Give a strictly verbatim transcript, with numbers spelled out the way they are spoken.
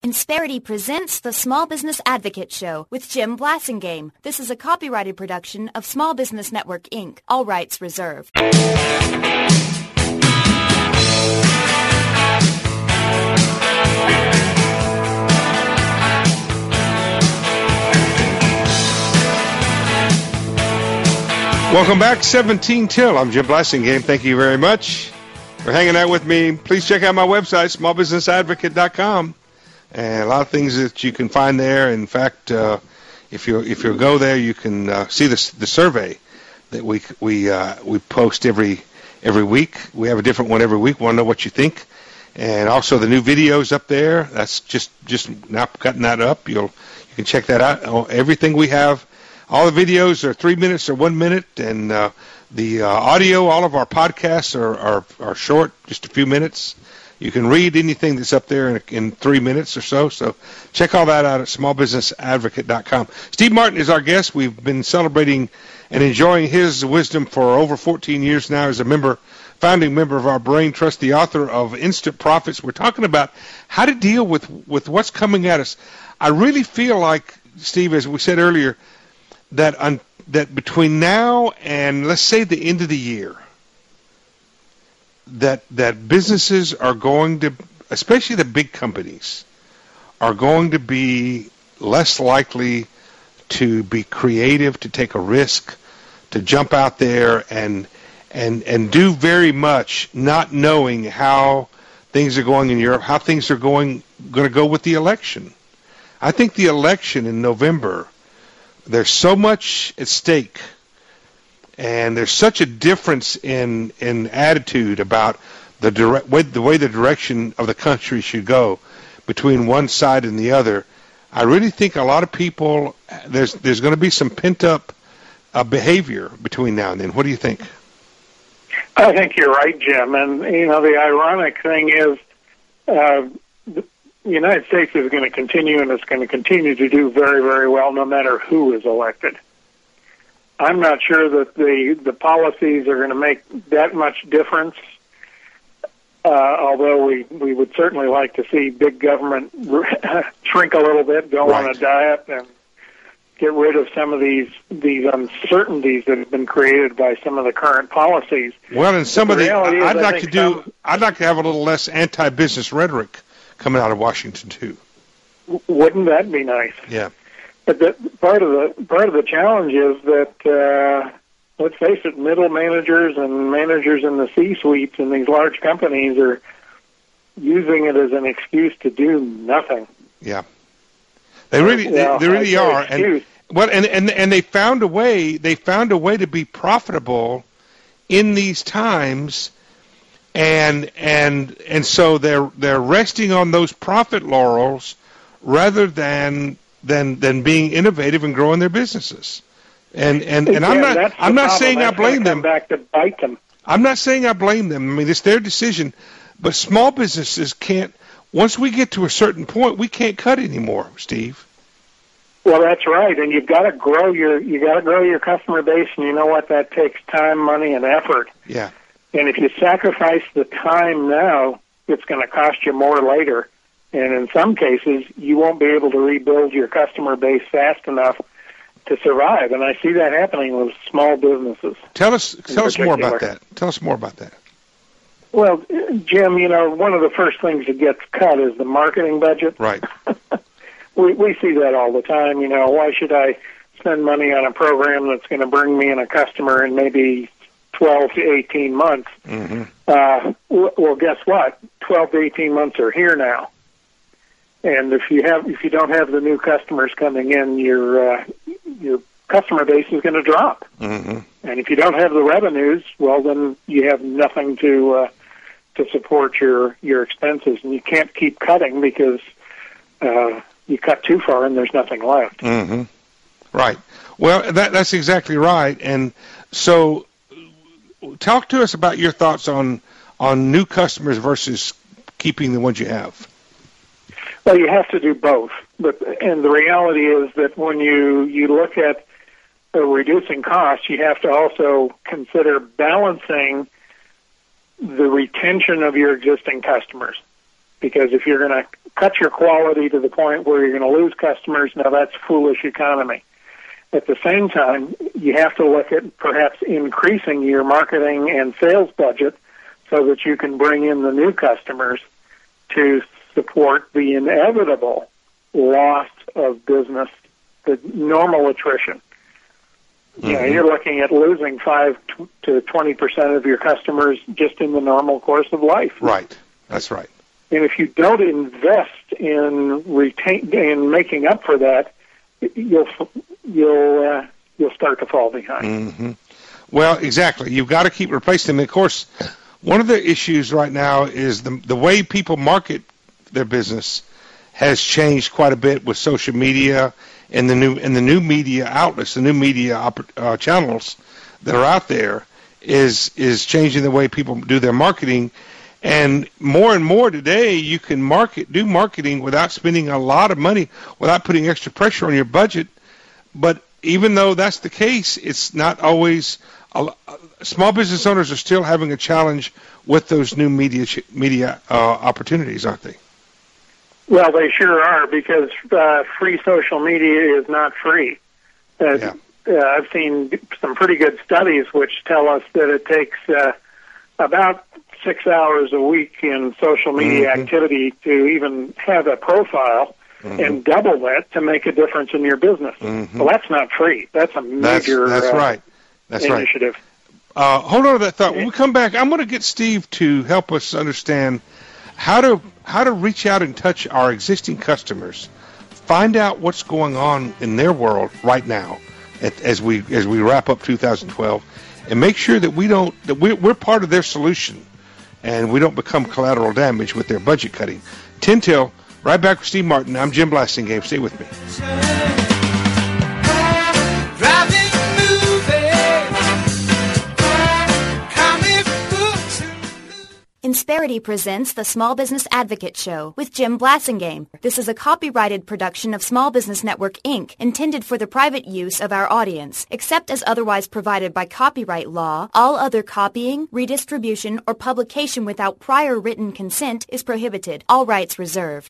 Insperity presents the Small Business Advocate Show with Jim Blasingame. This is a copyrighted production of Small Business Network, Incorporated. All rights reserved. Welcome back, seventeen till. I'm Jim Blasingame. Thank you very much for hanging out with me. Please check out my website, small business advocate dot com. And a lot of things that you can find there. In fact, uh, if you if you go there, you can uh, see the the survey that we we uh, we post every every week. We have a different one every week. We want to know what you think, and also the new videos up there. That's just just now cutting that up. You'll you can check that out. Everything we have, all the videos are three minutes or one minute, and uh, the uh, audio. All of our podcasts are, are are short, just a few minutes. You can read anything that's up there in, in three minutes or so. So check all that out at small business advocate dot com. Steve Martin is our guest. We've been celebrating and enjoying his wisdom for over fourteen years now as a member, founding member of our Brain Trust, the author of Instant Profits. We're talking about how to deal with, with what's coming at us. I really feel like, Steve, as we said earlier, that un, that between now and, let's say, the end of the year, that that businesses are going to, especially the big companies, are going to be less likely to be creative, to take a risk, to jump out there and and and do very much not knowing how things are going in Europe, how things are going going to go with the election. I think the election in November, there's so much at stake. And there's such a difference in, in attitude about the direct way, the way the direction of the country should go between one side and the other. I really think a lot of people, there's there's going to be some pent-up uh, behavior between now and then. What do you think? I think you're right, Jim. And, you know, the ironic thing is uh, the United States is going to continue, and it's going to continue to do very, very well no matter who is elected. I'm not sure that the, the policies are going to make that much difference, uh, although we, we would certainly like to see big government shrink a little bit, go right on a diet, and get rid of some of these these uncertainties that have been created by some of the current policies. Well, and some the of the, I'd is, like to do, some, I'd like to have a little less anti-business rhetoric coming out of Washington too. Wouldn't that be nice? Yeah. But the, part of the part of the challenge is that, uh, let's face it, middle managers and managers in the C-suites in these large companies are using it as an excuse to do nothing. Yeah, they really, well, they, they really are. Excuse. And well, and, and and they found a way. They found a way to be profitable in these times, and and and so they're they're resting on those profit laurels rather than. Than, than being innovative and growing their businesses, and and, and I'm yeah, not I'm not problem. saying that's I blame them. Back to bite them. I'm not saying I blame them. I mean, it's their decision, but small businesses can't. Once we get to a certain point, we can't cut anymore, Steve. Well, that's right, and you've got to grow your you got to grow your customer base, and you know what? That takes time, money, and effort. Yeah. And if you sacrifice the time now, it's going to cost you more later. And in some cases, you won't be able to rebuild your customer base fast enough to survive. And I see that happening with small businesses. Tell us, tell us more about that. Tell us more about that. Well, Jim, you know, one of the first things that gets cut is the marketing budget. Right. we we see that all the time. You know, why should I spend money on a program that's going to bring me in a customer in maybe twelve to eighteen months? Mm-hmm. Uh, well, guess what? twelve to eighteen months are here now. And if you have, if you don't have the new customers coming in, your uh, your customer base is going to drop. Mm-hmm. And if you don't have the revenues, well, then you have nothing to uh, to support your your expenses, and you can't keep cutting because uh, you cut too far and there's nothing left. Mm-hmm. Right. Well, that that's exactly right. And so, talk to us about your thoughts on on new customers versus keeping the ones you have. Well, you have to do both, but and the reality is that when you, you look at uh, reducing costs, you have to also consider balancing the retention of your existing customers. because if you're going to cut your quality to the point where you're going to lose customers, now that's foolish economy. At the same time, you have to look at perhaps increasing your marketing and sales budget so that you can bring in the new customers to support the inevitable loss of business, the normal attrition. Mm-hmm. You know, you're looking at losing five to twenty percent of your customers just in the normal course of life. Right. That's right. And if you don't invest in retain in making up for that, you'll you'll uh, you'll start to fall behind. Mm-hmm. Well, exactly. You've got to keep replacing them. Of course, one of the issues right now is the the way people market their business has changed quite a bit with social media and the new and the new media outlets, the new media uh, channels that are out there is is changing the way people do their marketing. And more and more today, you can market, do marketing without spending a lot of money, without putting extra pressure on your budget. But even though that's the case, it's not always. Uh, small business owners are still having a challenge with those new media media uh, opportunities, aren't they? Well, they sure are, because uh, free social media is not free. Uh, yeah. uh, I've seen some pretty good studies which tell us that it takes uh, about six hours a week in social media mm-hmm. activity to even have a profile, mm-hmm. and double that to make a difference in your business. Mm-hmm. Well, that's not free. That's a major that's, that's uh, right. That's initiative. Right. Uh, hold on to that thought. When we come back, I'm going to get Steve to help us understand how to how to reach out and touch our existing customers, find out what's going on in their world right now, at, as we as we wrap up two thousand twelve, and make sure that we don't that we're, we're part of their solution, and we don't become collateral damage with their budget cutting. ten till, right back with Steve Martin. I'm Jim Blasingame. Stay with me. Insperity presents the Small Business Advocate Show with Jim Blasingame. This is a copyrighted production of Small Business Network, Incorporated, intended for the private use of our audience. Except as otherwise provided by copyright law, all other copying, redistribution, or publication without prior written consent is prohibited. All rights reserved.